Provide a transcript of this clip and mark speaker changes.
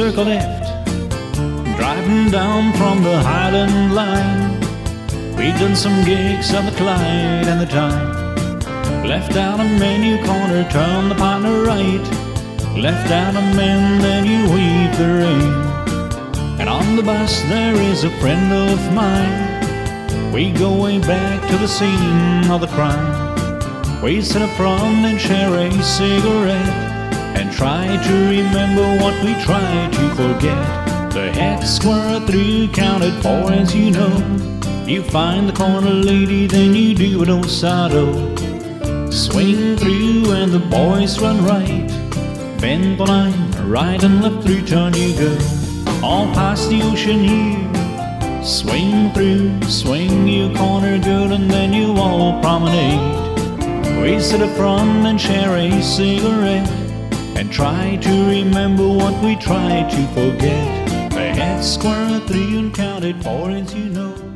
Speaker 1: circle left, driving down from the Highland line. We'd done some gigs on the Clyde and the Tyne. Left down a menu corner, turn the partner right. Left down a man, then you weave the rain. And on the bus there is a friend of mine. We go way back to the scene of the crime. We sit up front and share a cigarette, and try to remember what we tried to forget. The hex square through counted 4, as you know. You find the corner lady, then you do an osado. Swing through and the boys run right. Bend the line, right and left through turn you go. All past the ocean here. Swing through, swing you corner good, and then you all promenade. We sit up front and share a cigarette, and try to remember what we tried to forget. The head square through and counted 4, as you know.